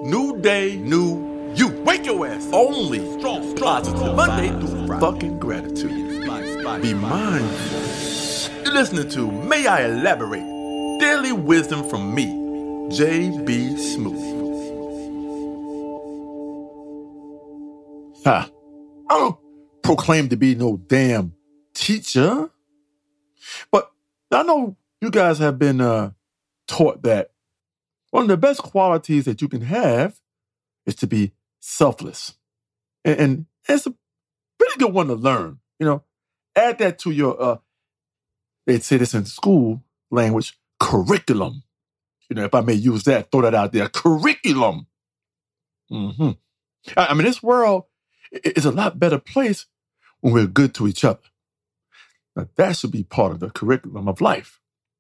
New day, new you. Wake your ass. Only strong, positive. Monday through Friday. Fucking gratitude. Be mindful. You're listening to May I Elaborate? Daily wisdom from me, J.B. Smooth. I don't proclaim to be no damn teacher, but I know you guys have been taught that one of the best qualities that you can have is to be selfless. And it's a pretty good one to learn, you know. Add that to your, they'd say this in school language, curriculum. You know, if I may use that, throw that out there, curriculum. Mm-hmm. I mean, this world is a lot better place when we're good to each other. Now, that should be part of the curriculum of life.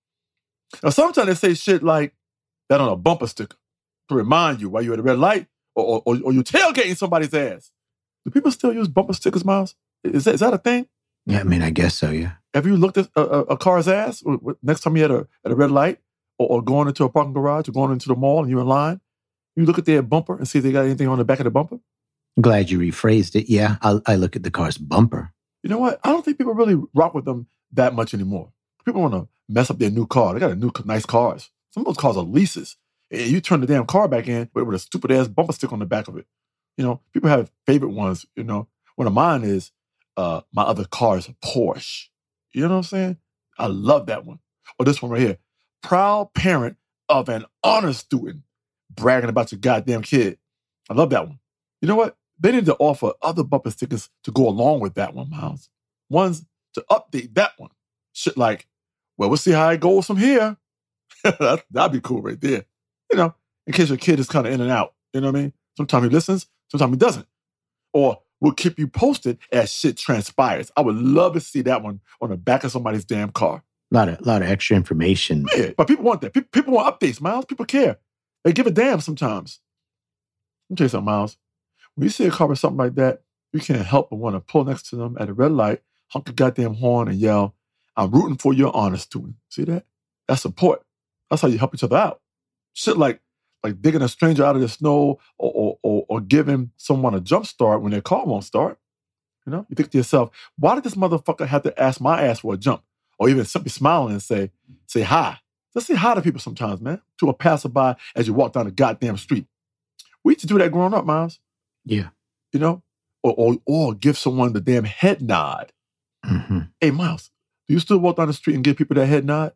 Now, sometimes they say shit like that on a bumper sticker to remind you while you're at a red light or you're tailgating somebody's ass. Do people still use bumper stickers, Miles? Is that a thing? Yeah, I mean, I guess so, yeah. Have you looked at a car's ass next time you're at a red light or going into a parking garage or going into the mall and you're in line? You look at their bumper and see if they got anything on the back of the bumper? I'm glad you rephrased it. Yeah, I look at the car's bumper. You know what? I don't think people really rock with them that much anymore. People want to mess up their new car. They got nice cars. Some of those cars are leases. And you turn the damn car back in with a stupid-ass bumper sticker on the back of it. You know, people have favorite ones, you know. One of mine is my other car is a Porsche. You know what I'm saying? I love that one. Or this one right here. Proud parent of an honor student bragging about your goddamn kid. I love that one. You know what? They need to offer other bumper stickers to go along with that one, Miles. Ones to update that one. Shit like, well, we'll see how it goes from here. That'd be cool right there. You know, in case your kid is kind of in and out. You know what I mean? Sometimes he listens, sometimes he doesn't. Or we'll keep you posted as shit transpires. I would love to see that one on the back of somebody's damn car. A lot of extra information. Yeah, but people want that. People want updates, Miles. People care. They give a damn sometimes. Let me tell you something, Miles. When you see a car with something like that, you can't help but want to pull next to them at a red light, honk a goddamn horn, and yell, I'm rooting for your honor student. See that? That's support. That's how you help each other out. Shit like digging a stranger out of the snow or giving someone a jump start when their car won't start. You know, you think to yourself, why did this motherfucker have to ask my ass for a jump? Or even simply smiling and say hi. Just say hi to people sometimes, man, to a passerby as you walk down the goddamn street. We used to do that growing up, Miles. Yeah. You know? Or give someone the damn head nod. Mm-hmm. Hey, Miles, do you still walk down the street and give people that head nod?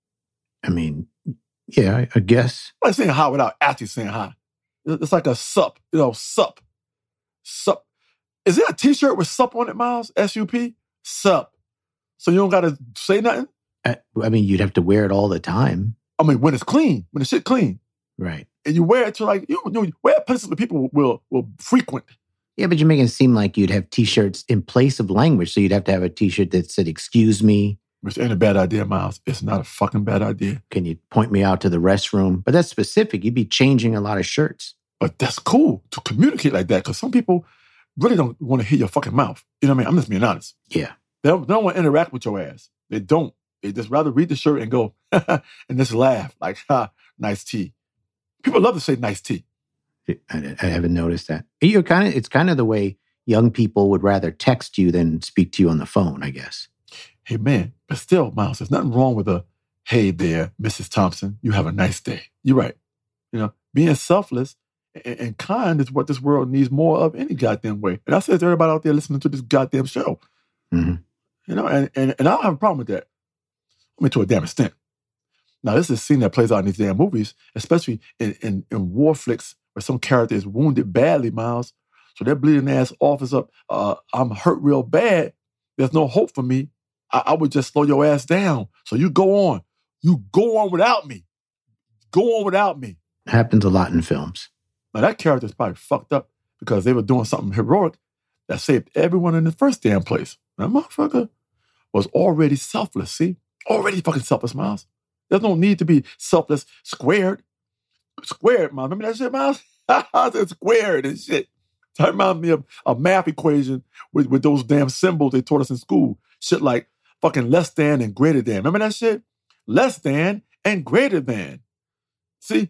I mean, yeah, I guess. Like saying hi without actually saying hi. It's like a sup, you know, sup. Sup. Is there a t-shirt with sup on it, Miles? S-U-P? Sup. So you don't got to say nothing? I mean, you'd have to wear it all the time. I mean, when it's clean, when the shit clean. Right. And you wear it to like, you wear it places that people will frequent. Yeah, but you're making it seem like you'd have t-shirts in place of language. So you'd have to have a t-shirt that said, excuse me. Which ain't a bad idea, Miles. It's not a fucking bad idea. Can you point me out to the restroom? But that's specific. You'd be changing a lot of shirts. But that's cool to communicate like that because some people really don't want to hear your fucking mouth. You know what I mean? I'm just being honest. Yeah. They don't want to interact with your ass. They don't. They just rather read the shirt and go, and just laugh like, ha, nice tea. People love to say nice tea. I haven't noticed that. It's kind of the way young people would rather text you than speak to you on the phone, I guess. Hey, man, but still, Miles, there's nothing wrong with a, hey there, Mrs. Thompson, you have a nice day. You're right. You know, being selfless and kind is what this world needs more of any goddamn way. And I say to everybody out there listening to this goddamn show, mm-hmm. You know, and I don't have a problem with that. I mean, to a damn extent. Now, this is a scene that plays out in these damn movies, especially in war flicks where some character is wounded badly, Miles. So they're bleeding their ass off as up, I'm hurt real bad. There's no hope for me. I would just slow your ass down. So you go on. You go on without me. Go on without me. It happens a lot in films. Now, that character's probably fucked up because they were doing something heroic that saved everyone in the first damn place. That motherfucker was already selfless, see? Already fucking selfless, Miles. There's no need to be selfless squared. Squared, Miles. Remember that shit, Miles? I said squared and shit. That reminds me of a math equation with those damn symbols they taught us in school. Shit like fucking less than and greater than. Remember that shit? Less than and greater than. See,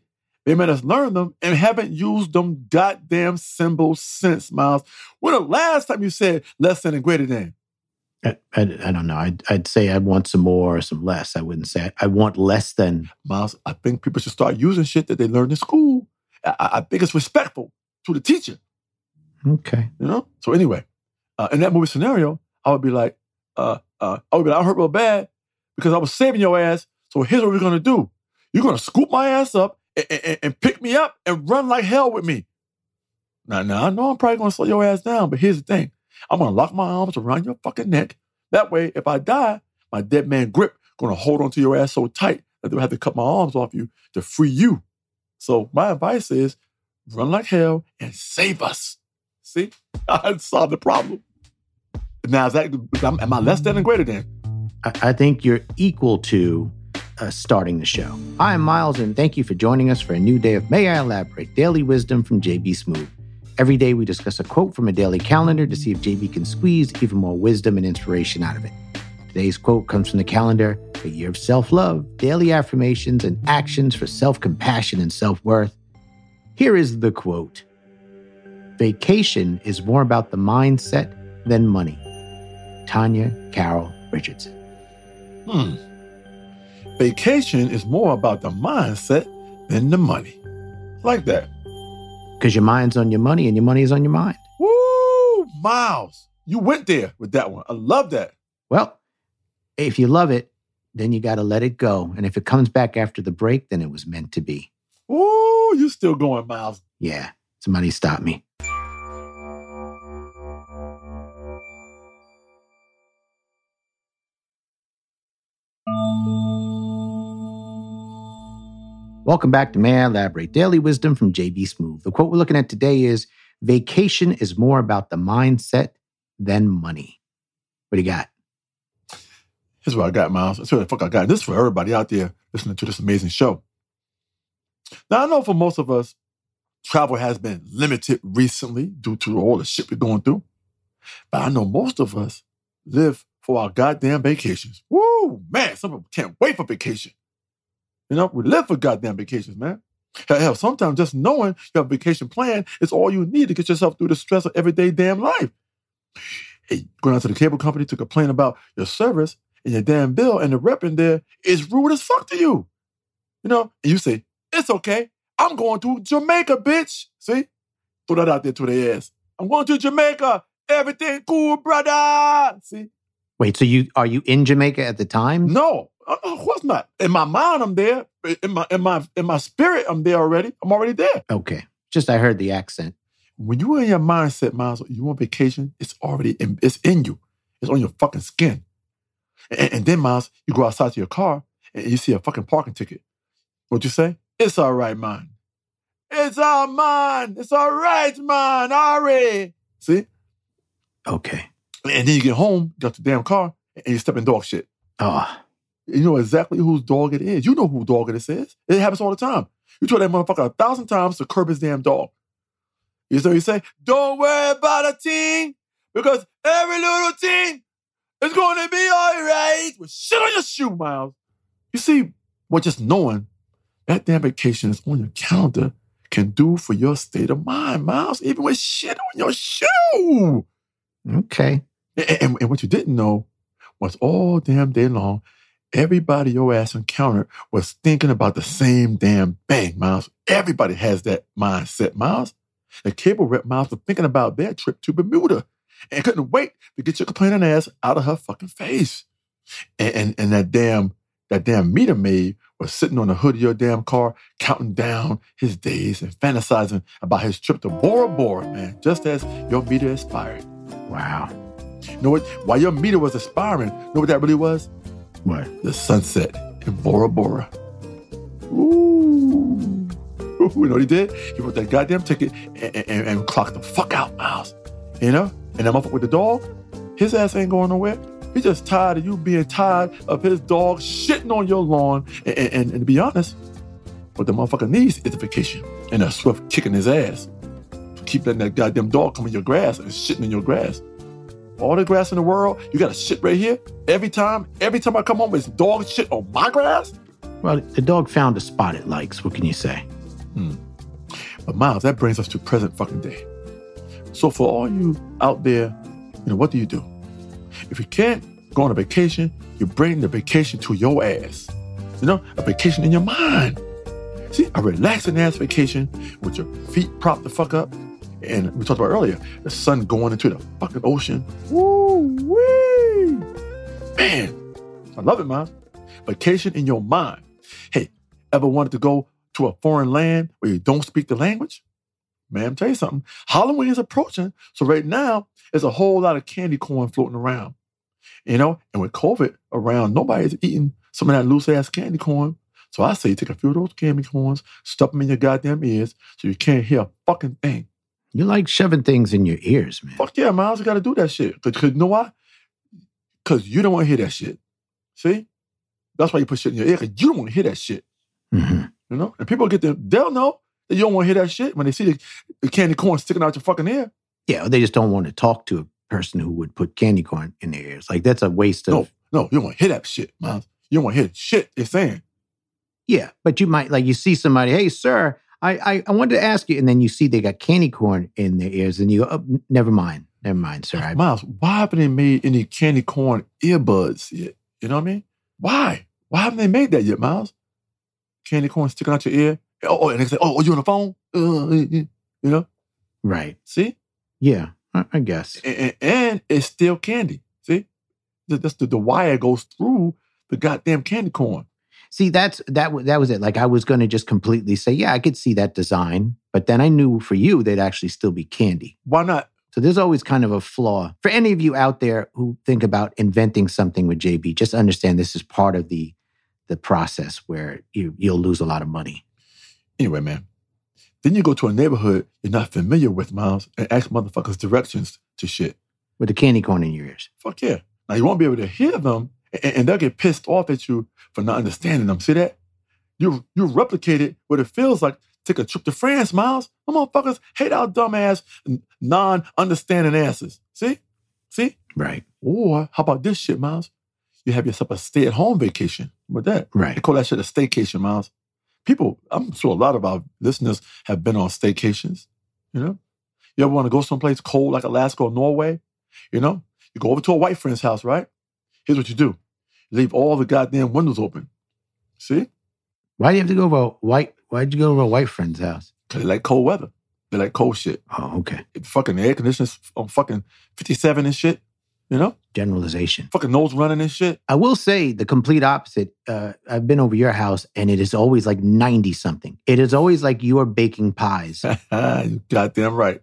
They made us learn them and haven't used them goddamn symbols since, Miles. When the last time you said less than and greater than? I don't know. I'd say I want some more or some less. I wouldn't say I want less than. Miles, I think people should start using shit that they learned in school. I think it's respectful to the teacher. Okay. You know? So anyway, in that movie scenario, I would be like, I hurt real bad because I was saving your ass. So here's what we're going to do. You're going to scoop my ass up and pick me up and run like hell with me. Now, I know I'm probably going to slow your ass down, but here's the thing. I'm going to lock my arms around your fucking neck. That way, if I die, my dead man grip going to hold onto your ass so tight that they'll have to cut my arms off you to free you. So my advice is run like hell and save us. See? I solved the problem. Now, am I less than and greater than? I think you're equal to starting the show. I am Miles, and thank you for joining us for a new day of May I Elaborate, Daily Wisdom from JB Smoove. Every day we discuss a quote from a daily calendar to see if JB can squeeze even more wisdom and inspiration out of it. Today's quote comes from the calendar, a year of self-love, daily affirmations, and actions for self-compassion and self-worth. Here is the quote. Vacation is more about the mindset than money. Tanya Carroll Richardson. Vacation is more about the mindset than the money. Like that. Because your mind's on your money and your money is on your mind. Woo! Miles, you went there with that one. I love that. Well, if you love it, then you got to let it go. And if it comes back after the break, then it was meant to be. Ooh, you still going, Miles. Yeah, somebody stop me. Welcome back to May I Elaborate, Daily Wisdom from JB Smoove. The quote we're looking at today is, vacation is more about the mindset than money. What do you got? Here's what I got, Miles. That's what the fuck I got. This is for everybody out there listening to this amazing show. Now, I know for most of us, travel has been limited recently due to all the shit we're going through. But I know most of us live for our goddamn vacations. Woo, man, some people can't wait for vacation. You know, we live for goddamn vacations, man. Hell, sometimes just knowing you have a vacation plan is all you need to get yourself through the stress of everyday damn life. Hey, going out to the cable company to complain about your service and your damn bill, and the rep in there is rude as fuck to you. You know, and you say, it's okay. I'm going to Jamaica, bitch. See? Throw that out there to their ass. I'm going to Jamaica. Everything cool, brother. See? Wait, so are you in Jamaica at the time? No, of course not. In my mind, I'm there. In my spirit, I'm there already. I'm already there. Okay. Just I heard the accent. When you are in your mindset, Miles, you want vacation, it's in you. It's on your fucking skin. And then, Miles, you go outside to your car and you see a fucking parking ticket. What'd you say? It's all right, man. It's all mine. It's all right, man. Already. See? Okay. And then you get home, get the damn car, and you step in dog shit. You know exactly whose dog it is. You know who dog it is. It happens all the time. You told that motherfucker 1,000 times to curb his damn dog. You know what you say? Don't worry about a thing, because every little thing is going to be all right. With shit on your shoe, Miles. You see, what just knowing that damn vacation is on your calendar can do for your state of mind, Miles, even with shit on your shoe. Okay. And what you didn't know was all damn day long, everybody your ass encountered was thinking about the same damn thing, Miles. Everybody has that mindset, Miles. The cable rep, Miles, was thinking about their trip to Bermuda and couldn't wait to get your complaining ass out of her fucking face. And that damn meter maid was sitting on the hood of your damn car, counting down his days and fantasizing about his trip to Bora Bora, man, just as your meter expired. Wow. You know what? While your meter was expiring, you know what that really was? What? The sunset in Bora Bora. Ooh. You know what he did? He wrote that goddamn ticket and clocked the fuck out, Miles. You know? And that motherfucker with the dog, his ass ain't going nowhere. He's just tired of you being tired of his dog shitting on your lawn. And to be honest, what the motherfucker needs is a vacation and a swift kick in his ass. Keep letting that goddamn dog come in your grass and shitting in your grass. All the grass in the world, you got to shit right here. Every time I come home, it's dog shit on my grass. Well, the dog found a spot it likes. What can you say? But Miles, that brings us to present fucking day. So for all you out there, what do? If you can't go on a vacation, you bring the vacation to your ass. A vacation in your mind. See, a relaxing ass vacation with your feet propped the fuck up. And we talked about earlier, the sun going into the fucking ocean. Woo-wee! Man, I love it, Miles. Vacation in your mind. Hey, ever wanted to go to a foreign land where you don't speak the language? Man, I'm telling you something. Halloween is approaching. So right now, there's a whole lot of candy corn floating around. And with COVID around, nobody's eating some of that loose-ass candy corn. So I say take a few of those candy corns, stuff them in your goddamn ears so you can't hear a fucking thing. You like shoving things in your ears, man. Fuck yeah, Miles, you got to do that shit. Because you know why? Because you don't want to hear that shit. See? That's why you put shit in your ear, because you don't want to hear that shit. Mm-hmm. And people they'll know that you don't want to hear that shit when they see the candy corn sticking out your fucking ear. Yeah, they just don't want to talk to a person who would put candy corn in their ears. Like, that's a waste of... No, you don't want to hear that shit, Miles. You don't want to hear the shit they're saying. Yeah, but you might, you see somebody, hey, sir, I wanted to ask you, and then you see they got candy corn in their ears, and you go, oh, never mind, sir. Miles, why haven't they made any candy corn earbuds yet? You know what I mean? Why? Why haven't they made that yet, Miles? Candy corn sticking out your ear. And they say, oh, you on the phone? Right. See? Yeah, I guess. And it's still candy. See? That's the wire goes through the goddamn candy corn. See, that was it. Like, I was going to just completely say, yeah, I could see that design. But then I knew for you, they'd actually still be candy. Why not? So there's always kind of a flaw. For any of you out there who think about inventing something with JB, just understand this is part of the process where you'll lose a lot of money. Anyway, man, then you go to a neighborhood you're not familiar with, Miles, and ask motherfuckers directions to shit. With the candy corn in your ears. Fuck yeah. Now, you won't be able to hear them, and they'll get pissed off at you for not understanding them. See that? You replicated what it feels like to take a trip to France, Miles. Them motherfuckers hate our dumbass, non-understanding asses. See? Right. Or how about this shit, Miles? You have yourself a stay-at-home vacation. With that, right? They call that shit a staycation, Miles. People, I'm sure a lot of our listeners have been on staycations. You ever want to go someplace cold like Alaska or Norway? You go over to a white friend's house, right? Here's what you do. You leave all the goddamn windows open. See? Why do you have to go over why'd you go over a white friend's house? Because they like cold weather. They like cold shit. Oh, okay. If fucking air conditioners on fucking 57 and shit, Generalization. Fucking nose running and shit. I will say the complete opposite. I've been over your house and it is always like 90-something. It is always like you're baking pies. You goddamn right.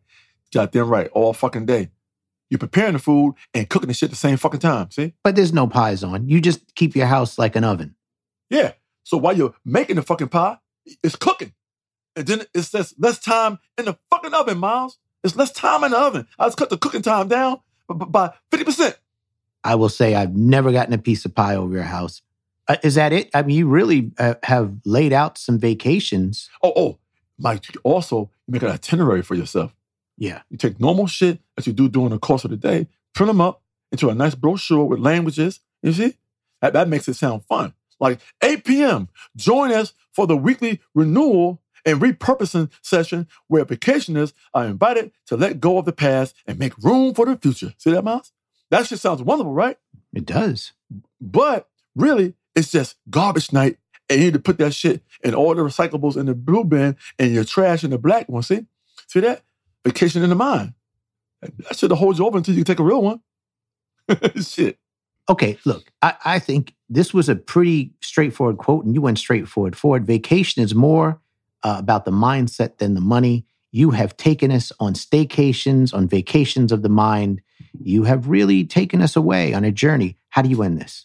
All fucking day. You're preparing the food and cooking the shit at the same fucking time, see? But there's no pies on. You just keep your house like an oven. Yeah. So while you're making the fucking pie, it's cooking. And then it's less time in the fucking oven, Miles. It's less time in the oven. I just cut the cooking time down by 50%. I will say I've never gotten a piece of pie over your house. Is that it? I mean, you really have laid out some vacations. Oh, Mike, also, you make an itinerary for yourself. Yeah. You take normal shit that you do during the course of the day, print them up into a nice brochure with languages. You see? That makes it sound fun. Like 8 p.m., join us for the weekly renewal and repurposing session where vacationers are invited to let go of the past and make room for the future. See that, Miles? That shit sounds wonderful, right? It does. But really, it's just garbage night, and you need to put that shit in all the recyclables in the blue bin and your trash in the black one. See that? Vacation in the mind. That should hold you over until you can take a real one. Shit. Okay, look, I think this was a pretty straightforward quote, and you went straightforward. Vacation is more about the mindset than the money. You have taken us on staycations, on vacations of the mind. You have really taken us away on a journey. How do you end this?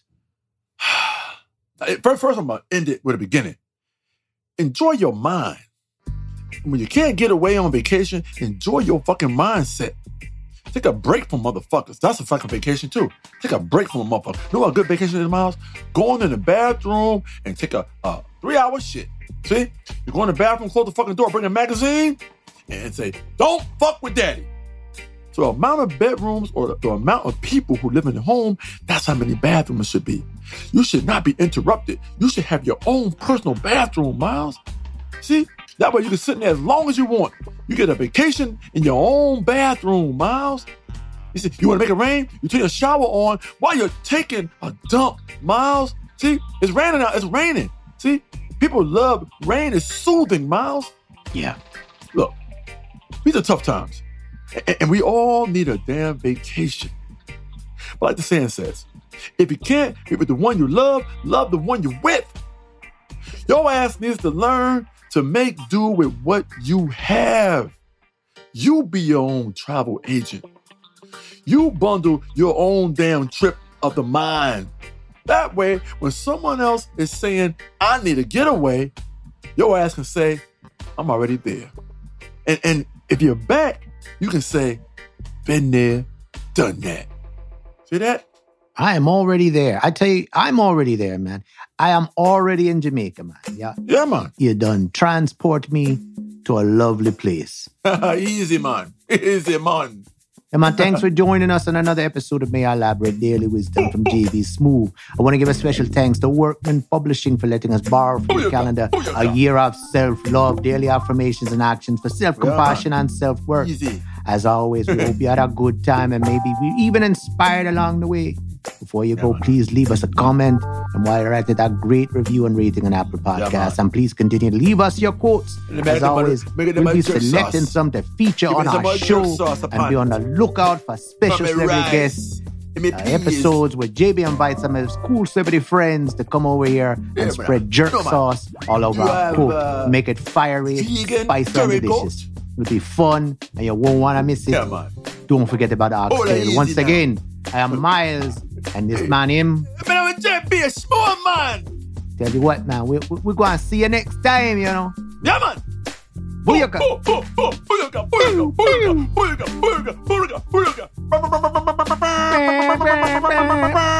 First, I'm going to end it with a beginning. Enjoy your mind. When you can't get away on vacation, enjoy your fucking mindset. Take a break from motherfuckers. That's a fucking vacation too. Take a break from a motherfucker. You know what a good vacation is, Miles? Going in the bathroom and take a 3-hour shit. See? You go in the bathroom, close the fucking door, bring a magazine, and say, don't fuck with daddy. So the amount of bedrooms or the amount of people who live in the home, that's how many bathrooms should be. You should not be interrupted. You should have your own personal bathroom, Miles. See? That way you can sit in there as long as you want. You get a vacation in your own bathroom, Miles. You see, you want to make it rain? You turn your shower on while you're taking a dump, Miles. See, it's raining out. It's raining. See, people love rain. It's soothing, Miles. Yeah. Look, these are tough times. And we all need a damn vacation. But like the saying says, if you can't be with the one you love the one you're with. Your ass needs to learn to make do with what you have. You be your own travel agent. You bundle your own damn trip of the mind. That way, when someone else is saying, I need a getaway, your ass can say, I'm already there. And if you're back, you can say, been there, done that. See that? I am already there. I tell you, I'm already there, man. I am already in Jamaica, man. Yeah. Yeah, man. You done transport me to a lovely place. Easy, man. Easy, man. And man, thanks for joining us on another episode of May I Elaborate Daily Wisdom from JB Smooth. I want to give a special thanks to Workman Publishing for letting us borrow from the calendar a year of self-love, daily affirmations and actions for self-compassion and self-worth. Easy. As always, we hope you had a good time and maybe we even inspired along the way. Before you go, please leave us a comment. And while you're at it, a great review and rating on Apple Podcasts. And please continue to leave us your quotes. As always, we'll be selecting some to feature on our show and be on the lookout for special celebrity guests. Episodes where JB invites some of his cool celebrity friends to come over here and spread jerk sauce all over our cook. Make it fiery, spicy, and delicious. It'll be fun and you won't want to miss it. Yeah, man. Don't forget about our oxtail. Once again, I am Miles, and this man, him. Man, I'm a JB, a small man. Tell you what, man, we're going to see you next time, you know. Yeah, man. Booyaka. Booyaka, booyaka, booyaka, booyaka, booyaka, booyaka, booyaka, booyaka.